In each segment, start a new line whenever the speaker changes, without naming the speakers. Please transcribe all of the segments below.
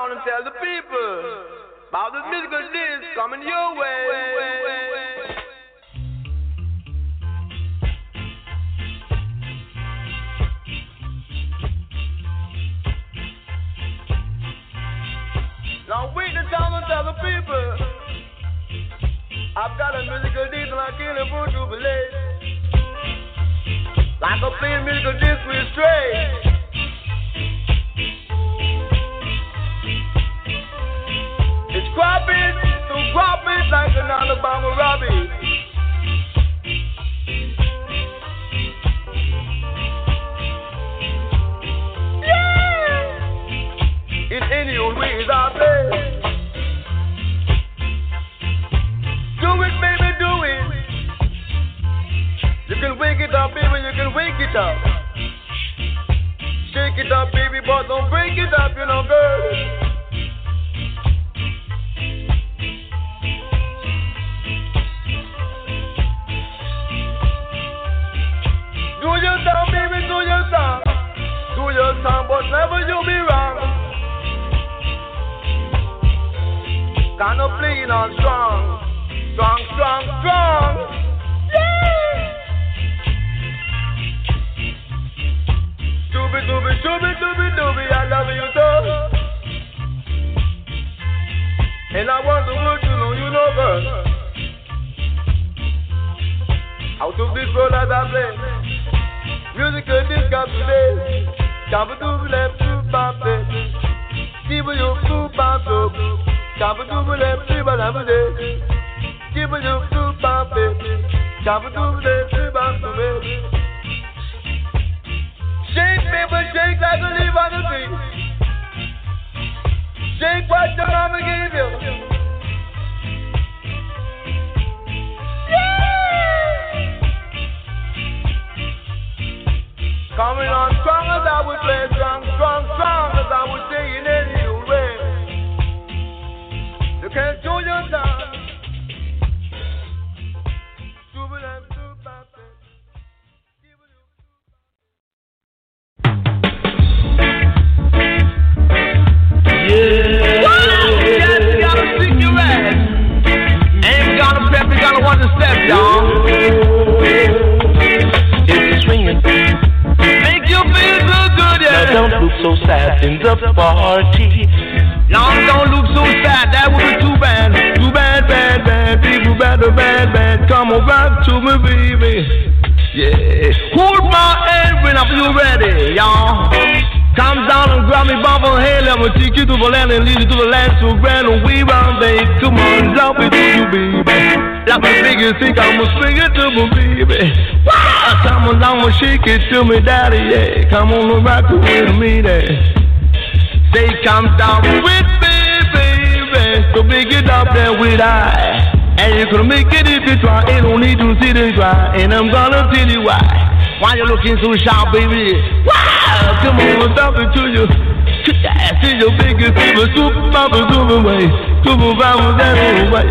down and tell the people about this musical disc coming your way. Now wait down and tell the people I've got a musical disc and I can't afford to believe. Like a plain musical disc with straight. It's cropping, so drop it like an Alabama Robbie. Yeah! In any old ways I play. Do it, baby, do it. You can wake it up, baby, you can wake it up. Shake it up, baby, but don't break it up, you know, girl. Do your song, baby, do your song. Do your song, but never you be wrong. Kind of playing on strong. Strong, strong, strong. Yeah! Doobie, doobie, doobie, doobie, doobie, I love you so. And I want the world to know you know, girl. Out of this world as I play. Musical disc up today. Shabba-dooby left to pop it. Give you two pop up. Shabba-dooby left to pop it. Give you two pop it. Shabba-dooby left to pop it. Shake, baby, shake like a leaf on the tree. Shake what your mama gave you. Coming on strong as I would play, strong, strong, strong as I would say in any way. You can't do your time.
Yeah. Wow, yes, you gotta stick your ass. Ain't gonna prep, you gotta want to step, y'all. It's swinging. You feel so good, yeah. Now don't look so sad in the party. Now don't look so sad, that would be too bad. Too bad, bad, bad, people bad, bad, bad. Come on back to me, baby. Yeah. Hold my hand whenever you're ready, y'all. Come down and grab me by the hand. Let me take you to the land and lead you to the land so grand and we round, baby. Come on, love it to you, baby. Let me make you think I'm gonna swing it to me, baby. Wow. Come on down and shake it to me, daddy, yeah. Come on and rock it with me, there. Say, come down with me, baby. So make it up there with I. And you can make it if you try. Ain't no need to sit and try. And I'm gonna tell you why. Why you looking so sharp, baby? Wow, come on, I'll stop it to you. I see your biggest fever, super mama, super way. Super mama, that way.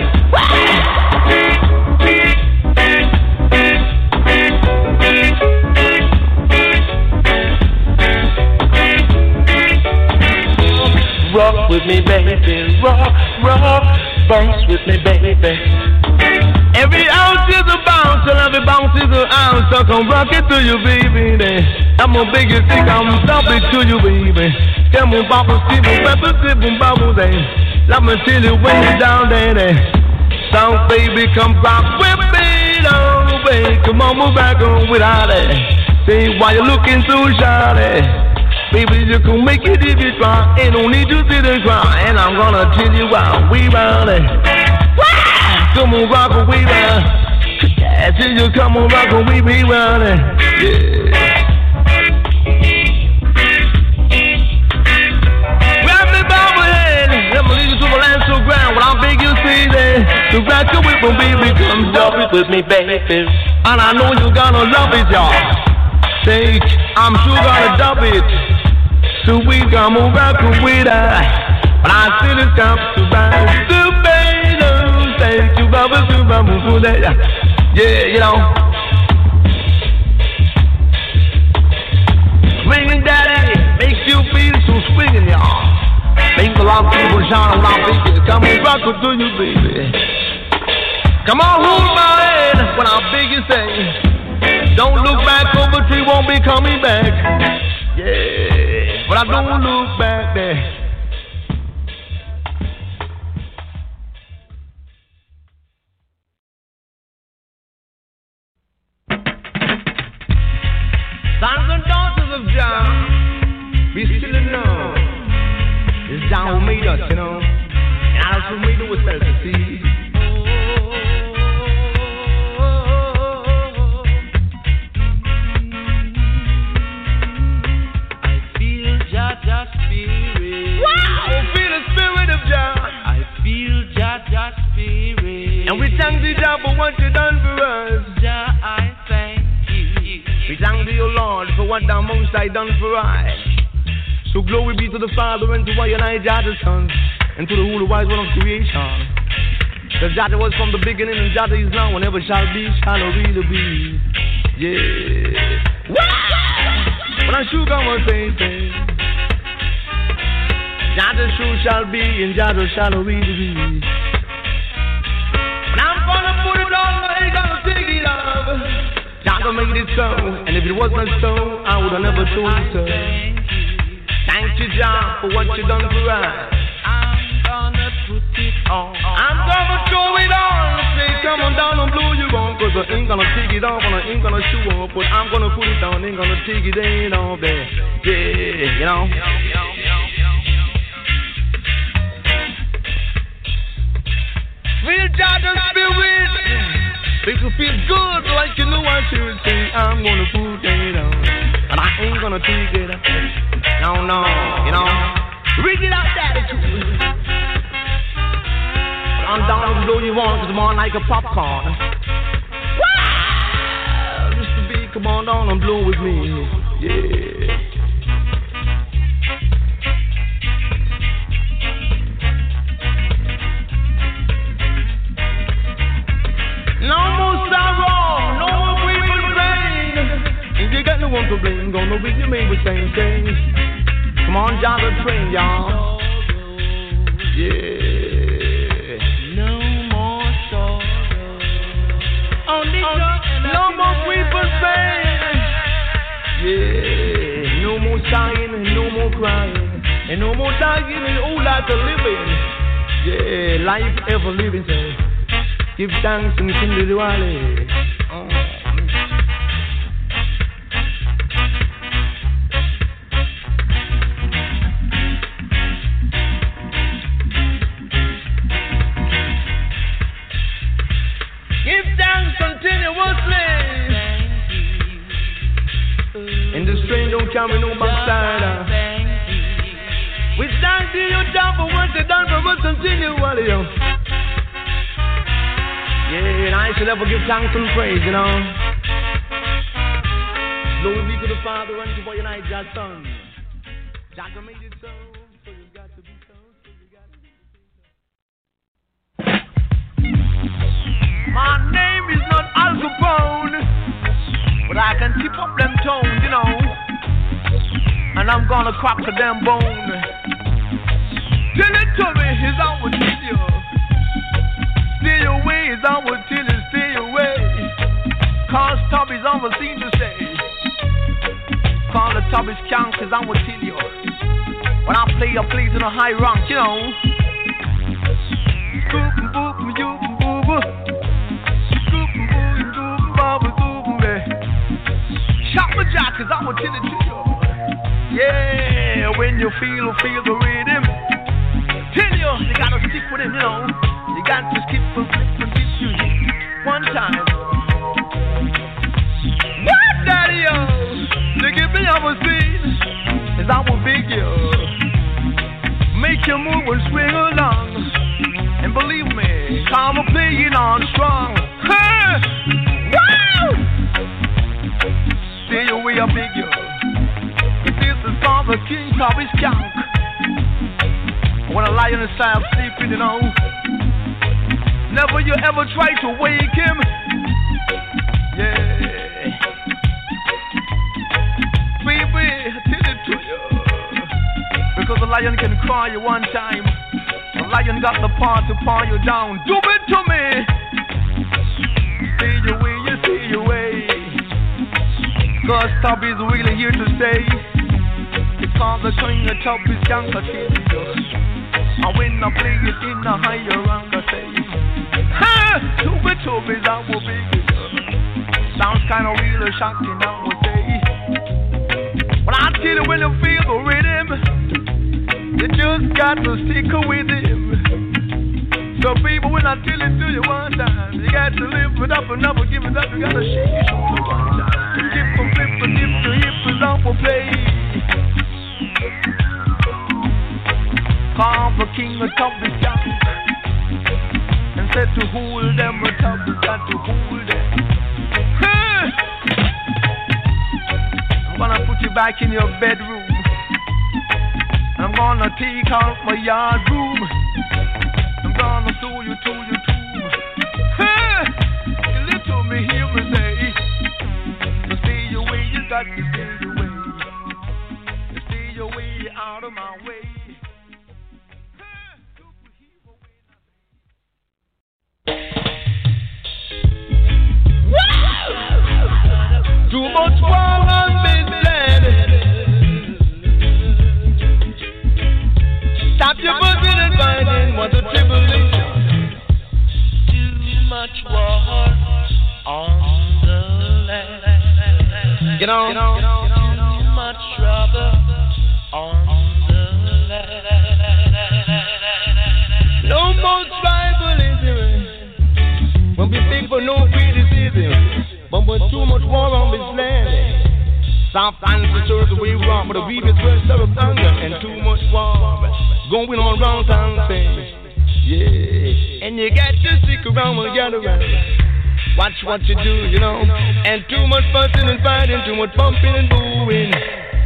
Rock with me, baby. Rock, rock. Bounce with me, baby. Every ounce is a bounce, and every bounce is an ounce. So come rock it to you, baby. I'm a biggest thing, I'm stop it to you, baby. Come on, bubble, see me, pepper, sip, and bubble, day. Let me tell you when you're down there. So, baby, come rock with me, no, baby. Come on, move back on without it. See why you looking so shy, baby, you can make it if you try. Ain't no need to sit and cry. And I'm gonna tell you why we round it. Come on, rock away round. I tell you, come on, rock away, we round it. Yeah. Grab me by my hand. Let me lead you to the land so grand. When I beg you, see that. So rock it with me, baby. Come love it with me, baby. And I know you gonna love it, y'all. Say, I'm sure gonna dub it. So we gonna rock away that. But I see this come to ride. So baby, thank you, Baba, so Baba, for that. Yeah, you know. Swinging daddy makes you feel so swinging, y'all. Make rock people shine around baby. Come on, rock it to you, baby. Come on, hold my hand when I beg you say, don't look back over tree, won't be coming back. Yeah, but I don't look back there. Sons and daughters of Jah, be still and know it's Jah who made us, you know, and us who made ourselves to see.
Jah spirit.
Wow, feel the spirit of Jah.
I feel Jah spirit.
And we thank the Jah for what you done for us.
Jah, I thank you.
We thank thee, O Lord, for what thou most I done for I. So glory be to the Father and to I and I, Jah the Son, and to the Holy Wise One of creation. Because Jah was from the beginning and Jah is now and ever shall be, shall really be. Yeah. Wow! But I'm sure God will say. Jah the true shall be, and Jah the shall really be. And I'm gonna put it on, but ain't gonna take it off. Jah gonna make it so, and if it wasn't so, I would have never told you so. Thank you, Jah, for what you done for us.
I'm gonna put it on.
I'm gonna throw it on. Say, come on down and blow you on, cause I ain't gonna take it off, and I ain't gonna show up, but I'm gonna put it down, ain't gonna take it in off there. Yeah, you know. Feel Jah the spirit. Make you feel good like you know I should say. I'm gonna put it on, and I ain't gonna take it off. No, you know. Read it out, attitude. I'm down to blow you on, cause I'm on like a popcorn. Wow! Mr. B, come on down and blow with me. Yeah. No more sorrow, no more grieving pain. If you got no one to blame, gonna be you made the same thing. Come on, Jah the train, y'all. Yeah.
No more sorrow.
Only no more grieving pain. Yeah. No more sighing and no more crying, and no more dying and old life to living. Yeah, life ever living. Say. Give thanks and sing the Diwali. Oh. Give thanks continuously. And the strain don't carry no backside. We thank thee, you done for what you done for us continually. Yeah, and I should ever give thanks and praise, you know. Glory be to the Father and to boy and I, Jah Son. Jah made it so you got to be so you got to be so. My name is not Al Capone, but I can tip up them tones, you know. And I'm gonna crack the damn bone. Tell it to me, is I will tell you. Stay away, is I will tell you, stay away. Cause Tubby's on the scene to say. Call the Tubby's count, cause I will tell you. When I play to the high rank, you know. Scoop and boop and you and boo boo. Scoop and boo and doop and bubble doop and me. Shot my jack, cause I will tell it to you. Yeah, when you feel the rhythm. Tell you, you gotta stick with him, you know. You got to skip and flip and dip you one time. What, daddy-o? To give me our speed, is I will big you. Make you move and swing along. And believe me, I'm a playing on strong. Hey! Wow! Stay away, I beg you. This is for the king of his count. When a lion is sleeping, you know. Never you ever try to wake him. Yeah. Baby, I tell it to you. because a lion can cry you one time. A lion got the power to paw you down. Do it to me. See your way, you see your way. Cause top is really here to stay. It's called the king of top is younger kid. And when I play it in a higher rank, I say, ha! To be, I will be. Sounds kind of real shocking, I would say. But I tell you when you feel the rhythm, you just got to stick with him. So people, when I tell it to you one time, you got to live it up and never give it up. You gotta shake it one time. Dip and flip and dip to hip is up for play. Call the king of top is young, and said to hold them, the top is got to hold them. I'm gonna put you back in your bedroom. I'm gonna take out my yard room. I'm gonna show you to your tomb. You little me hear me say, you stay your way, you got to stay your way. You stay your way out of my way. Too much war on this land. Stop your buzzing and fighting what the tribulation.
Too much war on the land.
Get on.
Too much trouble on the land.
No more tribalism. Won't be big for no criticism. But too much war on this land. South Island serves the way wrong, but the weavers were served hunger and too much war going on round town things. Yeah, and you got to stick around when you gather around. Watch what you do, you know. And too much fussing and fighting, too much bumping and booing.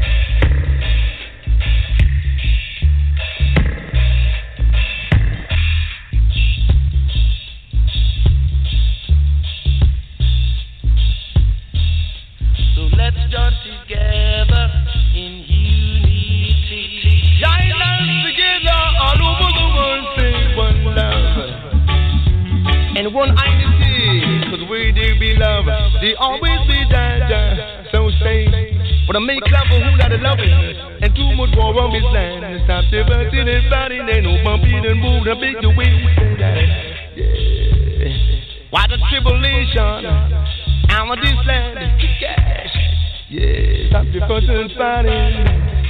Let's join together in unity.
Join us together all over the world, say one love and one identity. Cause where they be love, they always be that. So say, but I make love for who got the loving, and too much war on this land. Stop the busting and fighting, ain't no bumping and moving, a big the way we do that. Yeah. Why the tribulation? I'm on this land, cash. Yeah, stop the fussing and fighting.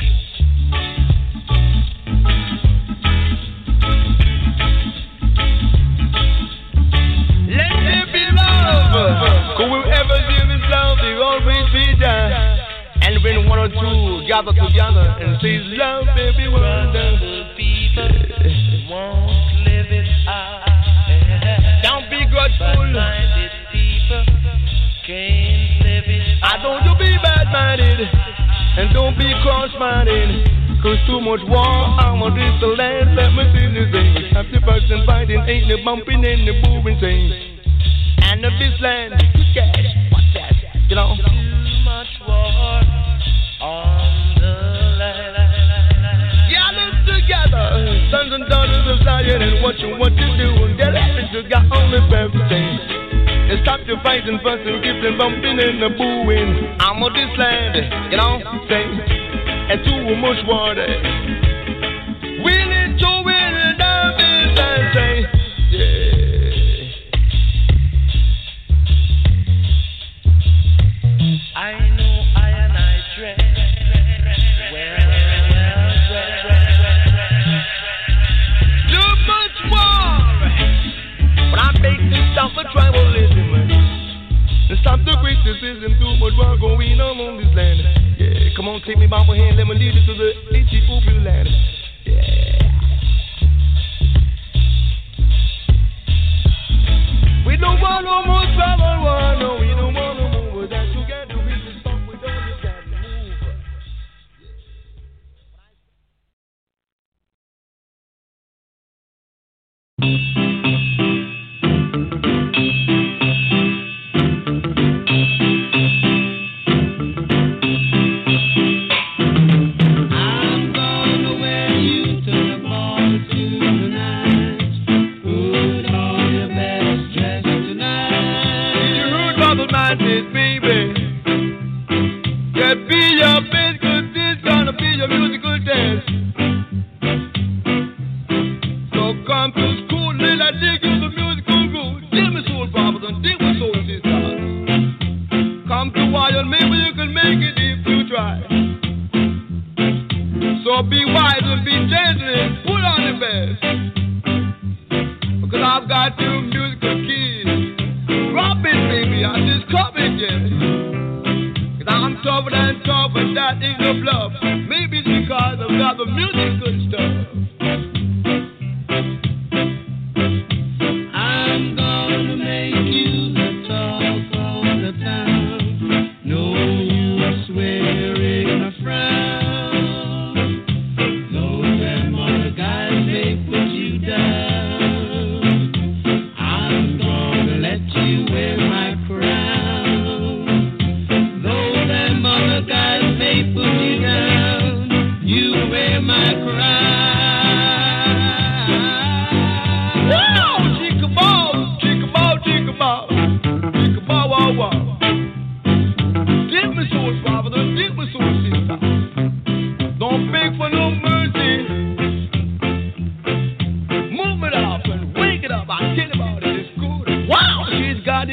Let there be love. Cause wherever there is love, there always be that. And when one or two gather together and say love, baby, wonder.
People won't live it out.
Don't be grudgeful.
Minded people can't live it out.
I don't you be bad-minded and don't be cross-minded. Cause too much war, I'm on this land. Let me see this thing. Have the person fighting, ain't no bumping, ain't no moving thing. And of this land, cash, what's that? You know?
Too much war on the land.
Yeah, live together, sons and daughters of Zion, and what you do, and get happy to got only everything. And stop your fighting, fussing, keeping bumping and the booing. I'm on this land, you know, say, and too much water. We'll enjoy it and down this and say, yeah.
I know I and I dread.
Too much war. But I make this stop for tribalism. And stop the criticism. Too much war going on this land. Yeah, come on, take me by my hand. Let me lead you to the Ethiopian land. Yeah. We don't want no more trouble war. No, we don't want no more. But that together we can stop. We don't just got to move.
I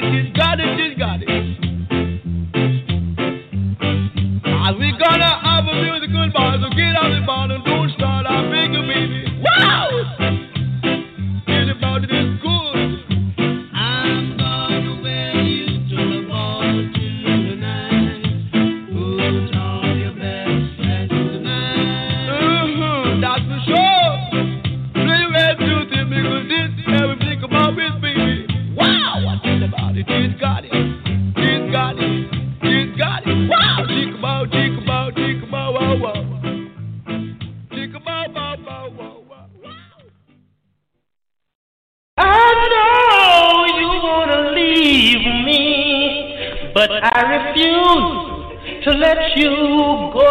She's got it, she's got it. We gonna have a musical bar, so get out the bar and don't start our big baby. Wow! Get about it is good. I'm gonna wear you to the ball tonight. Put on your best dress tonight. That's for sure. Play your red beauty because this everything about this baby. Wow! What's it about it? She's got it. She's got it. She's got it. Wow! Think about, wow, wow. Think about, wow, wow, wow, wow.
I know you wanna leave me, but I refuse to let you go.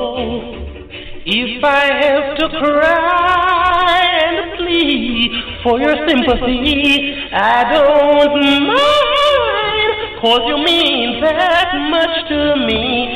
If I have to cry and plead for your sympathy, I don't mind, 'cause you mean that much to me.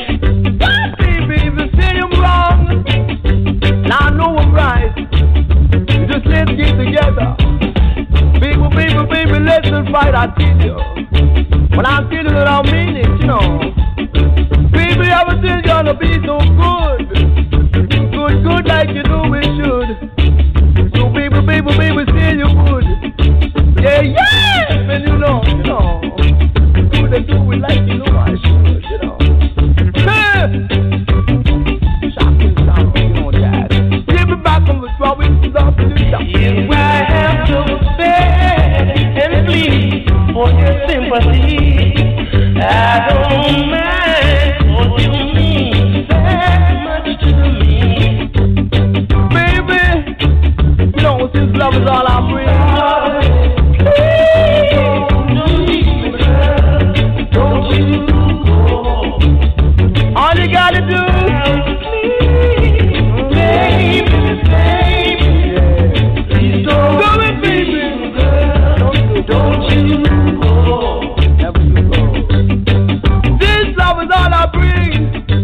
I know I'm right. Just let's get together. Baby, let's just fight. I tell you. When I tell you that I mean it, you know. Baby, I was still gonna be so good. Good like you know we should. So baby, still you would. Yeah, and you know. Good and do it like you know I should, you know. Hey!
If I have to beg and plead for your sympathy, I don't mind, 'cause you mean that much to me.
Baby, you know, since love is all I bring,
please don't leave me, girl. Don't you go.
All you gotta do,
don't you go.
Never you go. This love is all I bring.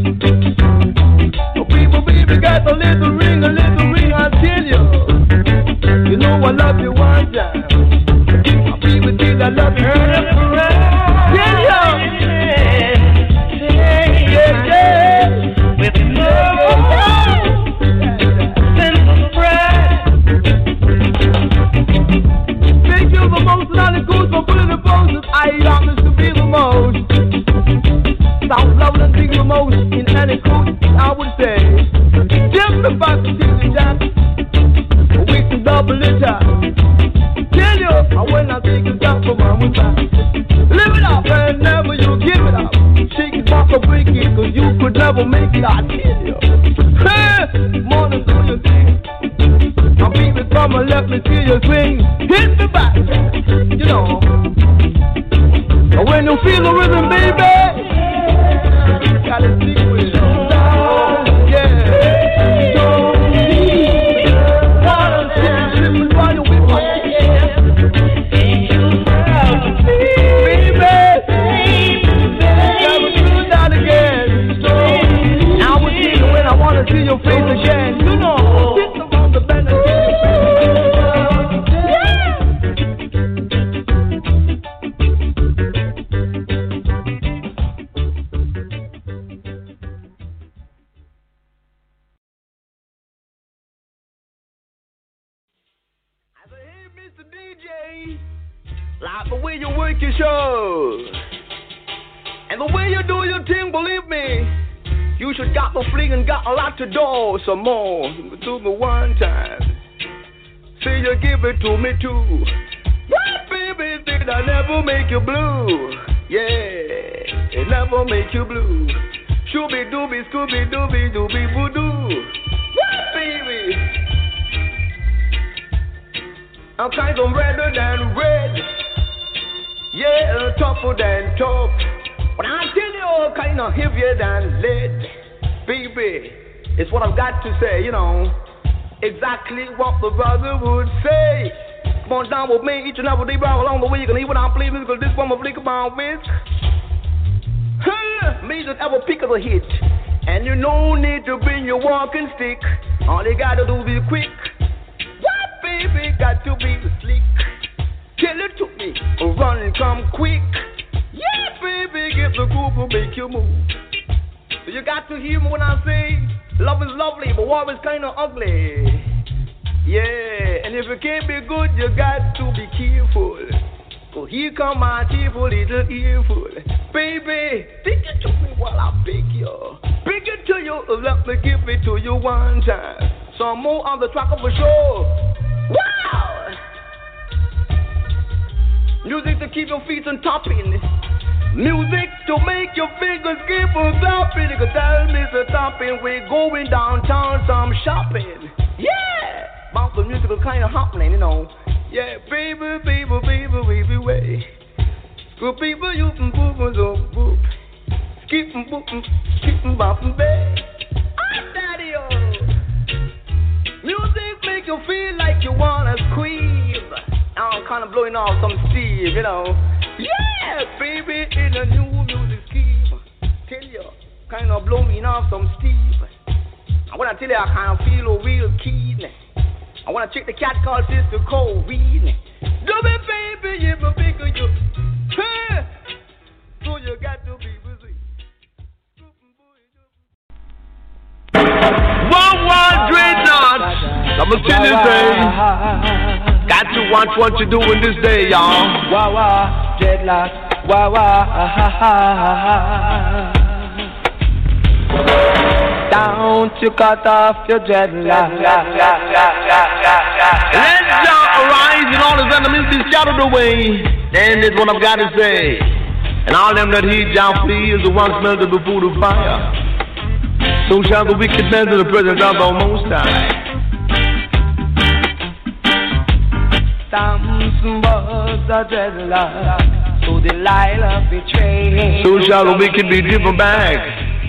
So baby, got a little ring, I tell you. You know I love you one time. I'll be with you, I love you. Tell you. Yeah.
With no sense of pride.
Thank you for most of the goods for putting the poses. I promise to be the most. Sounds lovely and think the most in any coat, I would say. Just about to see the jack. We can double it up. Tell you, I when I think it's down for my one time. Live it up and never you give it up. Shake it, walk or break it, 'cause you could never make it, I tell you. Hey, morning do your thing. I'm baby, come and let me see you swing. Hit the back, you know. And when you feel the rhythm, baby, gotta stick with it. Yeah. See your face again, you know. Sit around the bend and see your I say, hey, Mr. DJ, like the way you work your show and the way you do your thing, believe me. You should got the fling and got a lot to do some more. Do me one time. Say you give it to me too. What baby did I never make you blue? Yeah, it never make you blue. Shooby dooby, scooby dooby, dooby voodoo. What baby? I'm kind of redder than red. Yeah, tougher than tough. But I tell you, kind of heavier than lead. Baby, it's what I've got to say, you know. Exactly what the brother would say. Come on down with me each and every day, bro. Along the way, you can hear what I'm playing, because this one will flick about with. Me just ever pick up a hit. And you no need to bring your walking stick. All you gotta do is be quick. What, baby, got to be slick. Tell it to me, run, come quick. you move. So you got to hear me when I say love is lovely, but war is kind of ugly. Yeah, and if you can't be good, you got to be careful. So here come my cheerful little earful. Baby, take it to me while I pick you. Bring it to you, let me give it to you one time. Some more on the track of a show. Wow! Music to keep your feet on topping. Music to make your fingers keep on clapping. You can tell me the topping. We're going downtown, some shopping. Yeah! About the musical kind of happening, you know. Yeah, baby, baby, baby, baby, way. Good people, you can boop, boop, boop. Skip and boop, skip and bop and babe. I'm daddy, oh. Music make you feel like you wanna squeeze. I'm kind of blowing off some steam, you know. Yeah, baby, in a new music scheme. Tell you, kind of blowing off some steam. I wanna tell you, I kind of feel real keen. I wanna check the cat called Sister Colleen. Do me, baby, you be bigger, you. Hey, so you got to be busy.
One dreadnought. I'ma tell you say, got to watch what you're doing this day, y'all.
Dreadlock. Don't you cut off your dreadlock.
Let Jah arise and all his enemies be scattered away. Then is what I've got to say. And all them that heed Jah flee is the ones melted before the fire. So shall the wicked melt in the presence of the Most High.
Samson was a dreadlock, so Delilah betrayed.
So shall the wicked be driven back.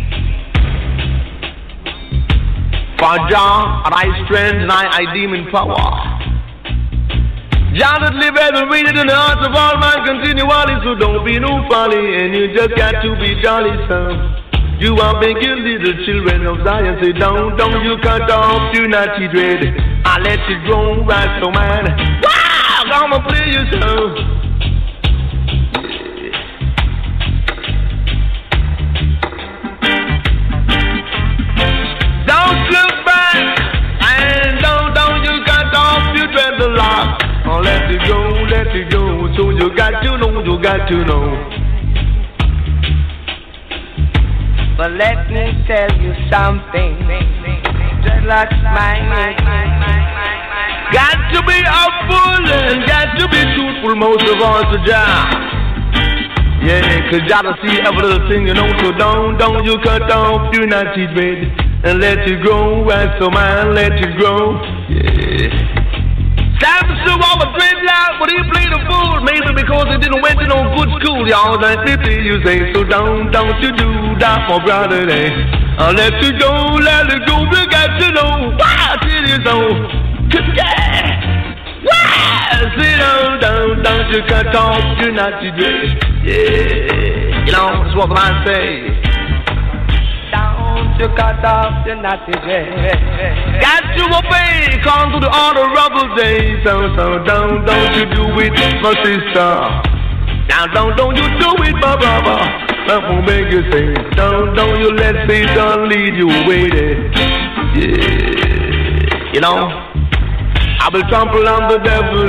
For Jah, and I strength, and I demon power. Jah that liveth and reigneth in the hearts of all men continually, so don't be no folly, and you just got to be jolly, son. You are making little children of Zion say, don't you cut off your naughty dread. I let it grow right, so man. Wow, I'ma play you so. Don't look back, and don't you cut off your dreadlock. Oh, let it go, so you got to know.
But let me tell you something. Dreadlock's mine.
Got to be humble and got to be truthful most of all to Jah. Yeah, cause Jah to see every little thing you know. So don't you cut off your naughty dread and let it grow. Right, so man, let it grow. Yeah. Samson was a dreadlock, but he played a fool. Maybe because he didn't went to no good school. Y'all that 50 you say, so don't you do that for brother day. Let it go, you got to know. Why it is so? Yeah. Why? Say don't you cut off your naughty dread. Yeah. You know, that's what I say.
You cut off the naughty dread.
Got to obey, come to the order of the day. So don't you do it, my sister. Now don't you do it, my brother. That won't make you say. Don't you let Satan lead you away there. Yeah. You know, I will trample on the devil.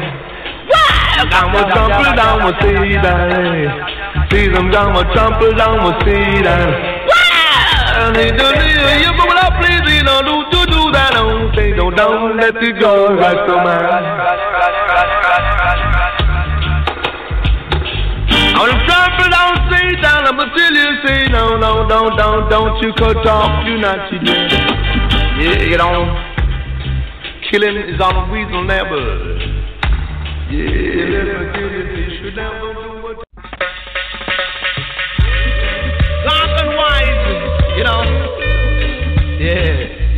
I will trample down with Satan. See them down, will trample down with Satan. You will not please me, no, do that, don't say, don't let it go, right, so man. I will trample down Satan, I'm gonna tell you, say, no, don't you cut off, you not cheating. Yeah, you know, killing is unreasonable. Yeah, you should never do what. Black and white. You know, yeah.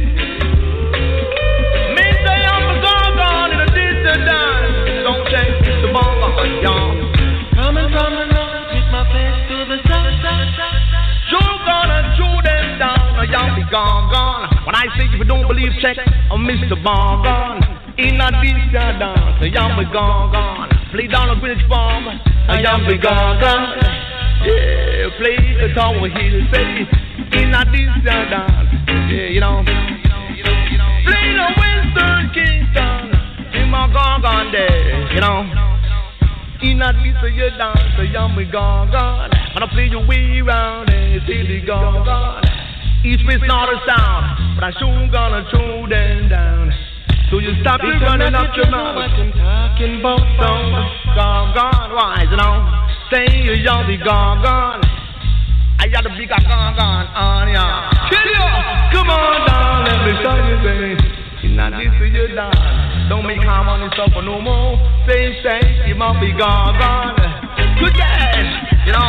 Me say I'm a gone in a distant dance. Don't change the ball, y'all.
Coming with my face to the sun.
You're gonna chew them down, or y'all be gone. When I say if you don't believe, check on Mr. Bongon. In a distant dance, or y'all be gone. Play down a village farm, or y'all be gone. Yeah, play the tower hill, say, in a distant dance. Yeah, you know. Play the Western Kingston, in my gong there, you know. In a distant you dance, a yummy gong. Gonna play your way around and see the gong. East West not a sound, but I sure gonna throw them down. So you stop it running up your mouth. Talking about gone, wise, you know. Say you'll be gone. I got a big gone on ya. Kill you. Come on down, let me tell you, baby. It's not this to you down. Don't make harm on yourself no more. Say, you must be gone. Good day, you know.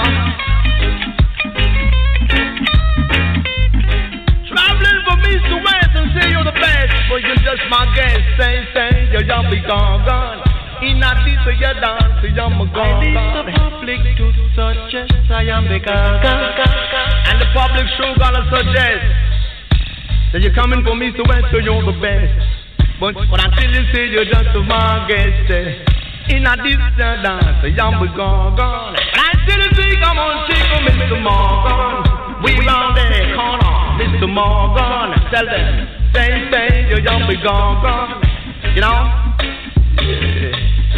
Traveling from east to west and say you're the best, but you're just my guest. Say, you'll be gone. In a this you dance, you're my gone. The public to suggest I am the gone. And the public show gonna suggest that you're coming from east to west, so you're the best. But until you say you're just my guest, in a this you dance, you're my gone. And until you say come on, shake on Mr. Morgan. We round there, corner. Mr. Morgan, tell them, say, you're young, be gone, you know? Yeah.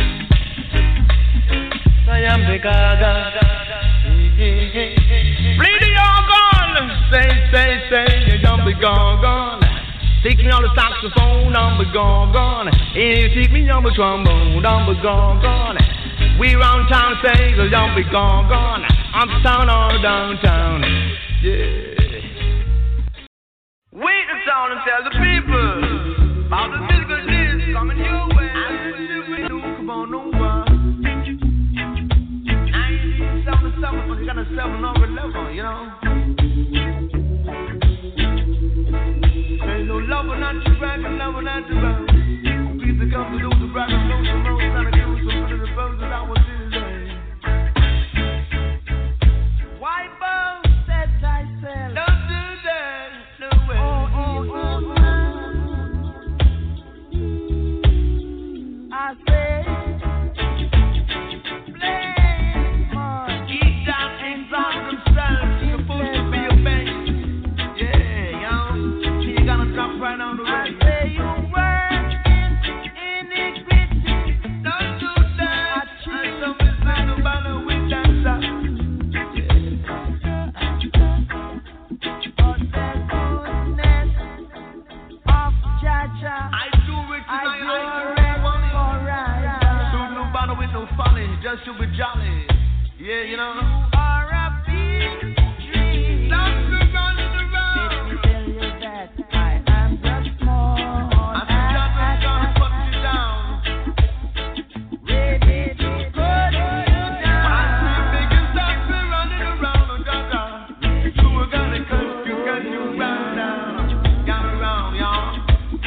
I am the gaga. Bleed the organ, say, you're young, be gone. Take me on the saxophone, I'm be gone. And you take me on the trombone, I'm be gone. We round town, say, you're young, be gone. Uptown or downtown, yeah. Wait the town and tell the people about the musical news coming your way. Come on over. 1977, but you got a 7 over level, you know. Ain't no lover, not to brag, and lover, not to brag. Please to come to do the brag, and know some roads, and I give you some of the folks that I was in today. White bones, said thyself. Don't do that, no way. I say, play more. Eat down inside themselves. You're supposed to be a bank. Yeah, yo. You gotta stop right on the way. I say you work in iniquity. Don't do that. I saw me say nobody with dancer. On the goodness of Jaja. I do it tonight. Just to be jolly, yeah, you know. You are a big dream. Stop running around. Let me tell you that I am just small. I'm just gonna put you down. Ready to put you down. I see big stop running around on Gaga. You were gonna cut you round down. Got around, y'all.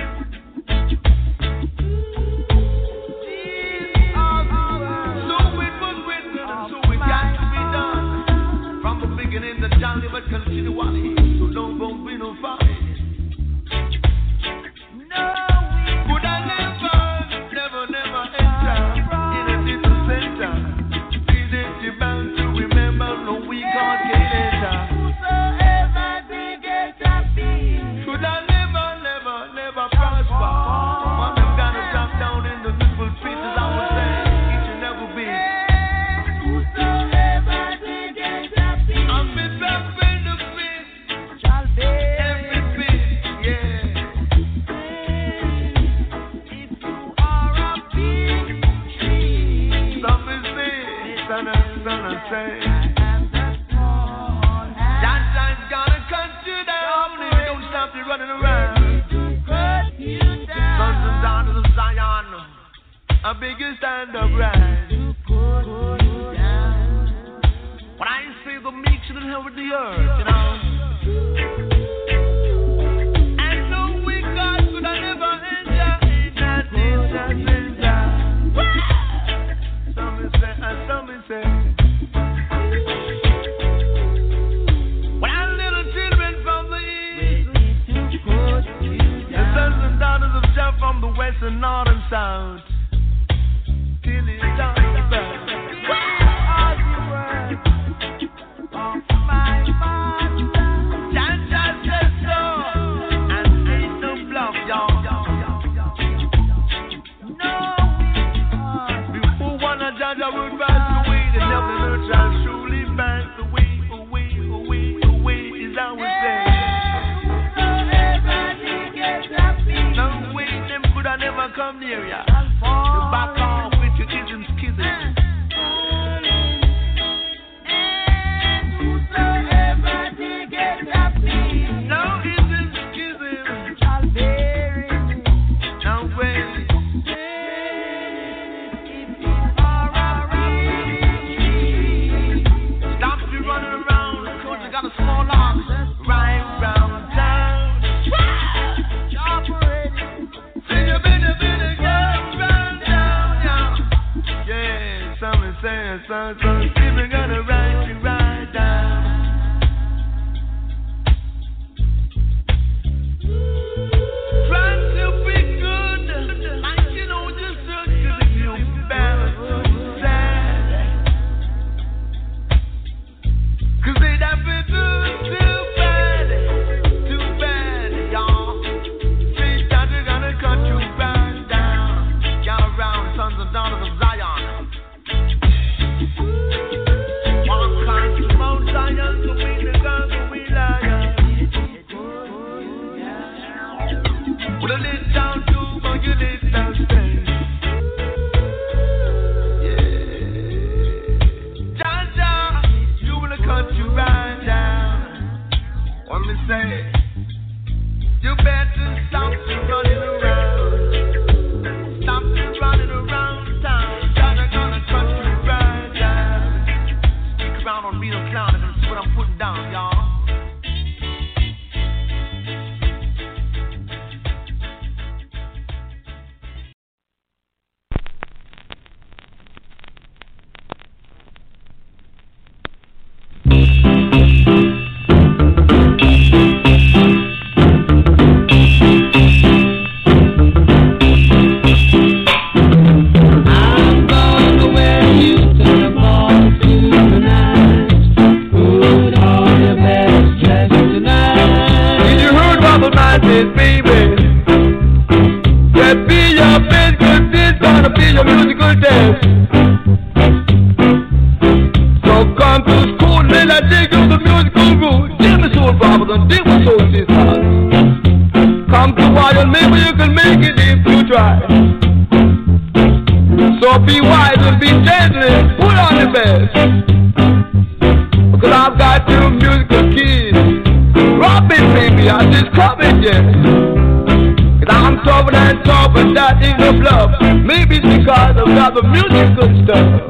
In the jolly but continue wally, so don't be no folly. No, would I never enter in a different center. Isn't you bound to remember no we can't get enter? Whosoever they get happy, should I never prosper? One them gonna drop down in the miserable pieces, I would say, it should never be. Running around, sons and daughters of Zion, a bigger stand up right. When I say the meek should inherit the earth, you know. And no weak God could I never enter in that center. Some say. When our little children from the east, the sons and daughters of Jah from the west and north and south, till it's down the back. area. You back off with your isms, kisms. Son, people gonna ride you right down. Trying to be good, like you know, just cause you bad, sad. Cause they done been too bad, y'all. Things that they're gonna cut you right down. Y'all around, sons and daughters of Zion. With a lid down to my unit down stay. Yeah. Jaja, you wanna cut you right down. What me say? You better stop running around. Stop running around town. Jaja gonna cut you right down. Stick around on beat a clown and see what I'm putting down, y'all. The musical stuff.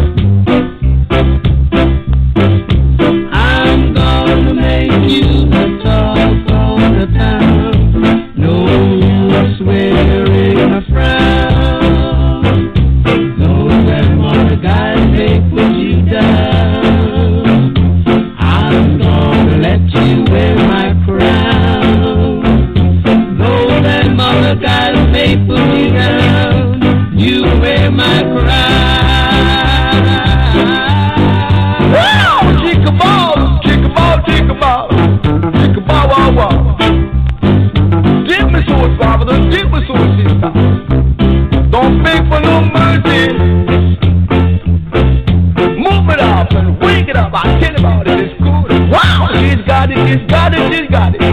I'm gonna make you the talk of the town. No use wearing a frown. Those them other guys may put you down. I'm gonna let you wear my crown. Those them other guys may put you down. You wear my crown. Wow! Chick-a-ball, chick-a-ball, chick-a-ball, chick-a-ball, wow, wow. Give me sword, father, give me sword, sister. Don't beg for no mercy. Move it up and wake it up. I tell you about it, it's good. Wow! She's got it, she's got it, she's got it.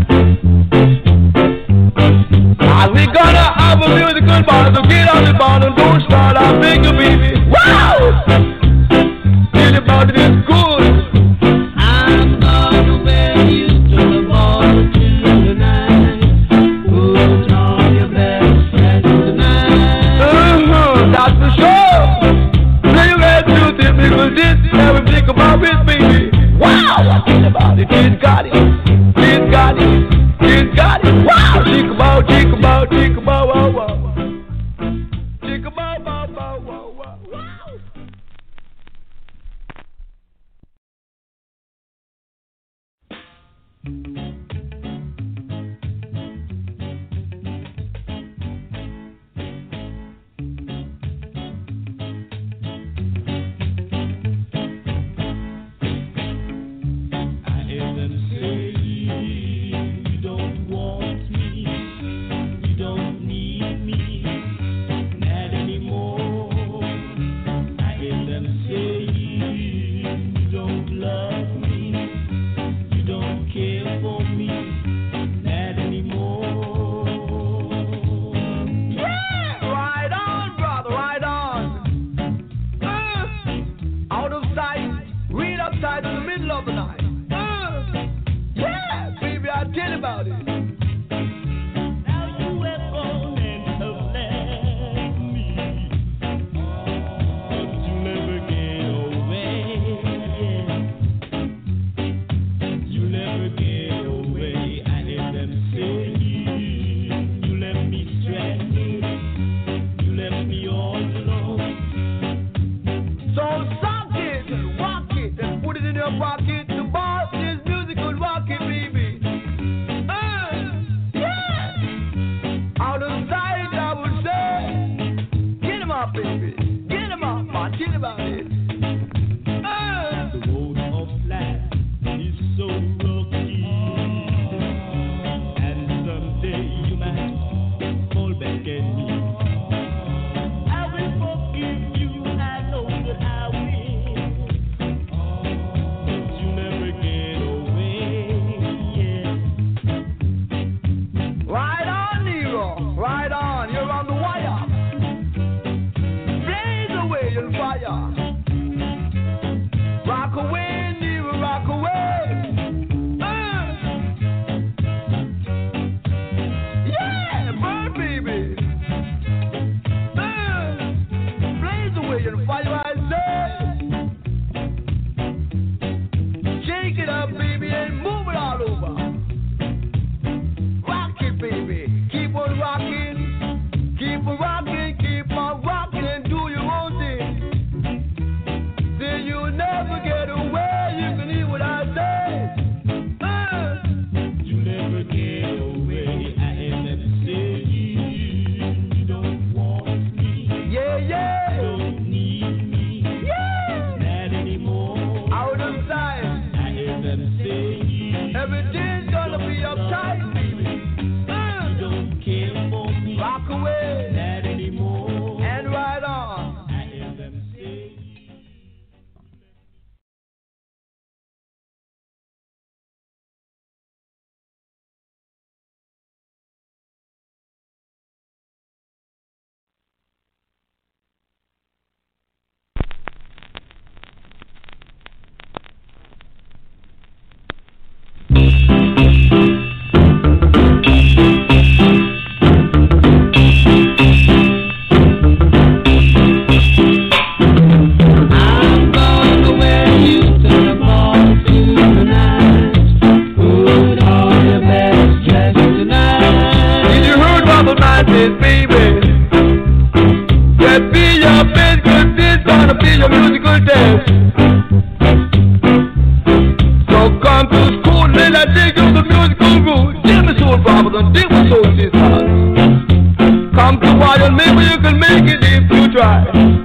We gonna have a musical bar, so get on the bar and don't start. I'll make you baby. Wow! Tell you about it, it's good. I'm gonna wear you to the ball tonight. Put on your best dress tonight. That's for sure. Play your best music because this is how we think about it, baby. Wow! I tell about it, she's got it. She's got it. She's got it. Wow! Think about, think about, think about, wow, wow. Think about, wow, wow, wow, wow, wow.
baby. Get him up, man. Tell him about it.
The road of life is so rocky, and someday you might fall back at me. I will forgive you, I know that I will, but you never get away. Yeah.
Right on, Nero. Right on. You're on the wire. Blaze away your fire. Rock away, Nero. Rock away. Yeah, burn, baby. Blaze away your fire, I say. Shake it up, baby, and move it all over. Rock it, baby. Keep on rocking. Keep on rocking. Keep on rocking. Do your own thing. Then you'll never get away. You can hear what I say.
You never get away. I am that say you don't want me,
Yeah, yeah.
don't need me,
Yeah.
not anymore.
Out of sight.
I am that say you
Everything's gonna be uptight, baby.
don't care for me,
Rock away.
not anymore.
And right on.
I am that say I'm gonna wear you to the ball tonight. Put on your best dress tonight.
Did you heard about the nineties, baby? That be your physical, this gonna be your musical test. So come to school, let I dig you the musical rules. Give me soul problems and dig with soul sisters. Come to Wild, maybe you can make it if you try.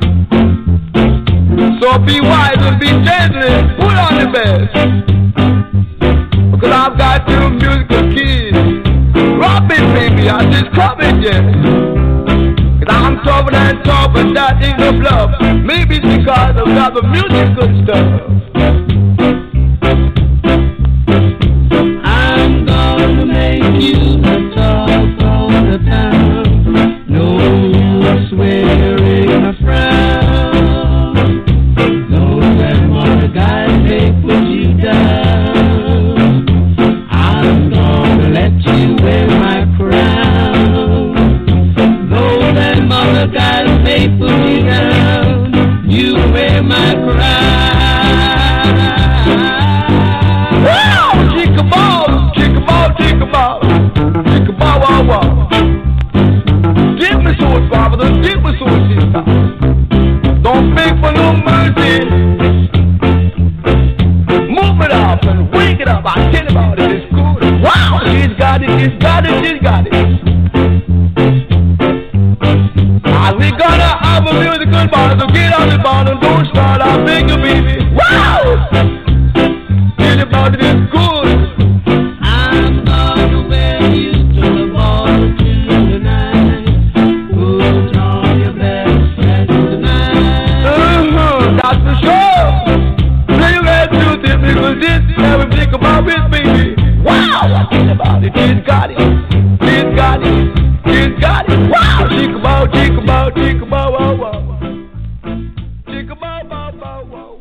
So be wise and be gentle and put on the best. Because I've got two musical keys. Robin, baby, I just coming, yeah. And I'm tougher than tough, but that ain't no bluff. Maybe it's because I've got the musical stuff.
I'm gonna make you the talk of the town. No use wearing a frown. Those them other guys, they put you down. I'm gonna let you wear my crown. Those them other guys, they put you down. You wear my crown.
Wow! Chick-a-ball, chick-a-ball, chick-a-ball. Chick-a-ball, wow, wow. Give me soul, father, give me soul, sister. Don't beg for no mercy. Move it up and wake it up. I tell you about it, it's good. Wow! She's got it, she's got it, she's got it. And we gonna have a musical bar, so get on the bar and don't start. I beg you, baby. Wow! Tell you about it, it's good.
I'm gonna wear you to the ball tonight. Put on your best dress tonight.
That's the show. Play your best music because this is how we think about it, baby. Wow, I think about it. She's got it. She's got it. She's got it. Wow, chick-a-bow, chick-a-bow, chick-a-bow, wow, wow. Chick-a-bow, bow, bow, wow.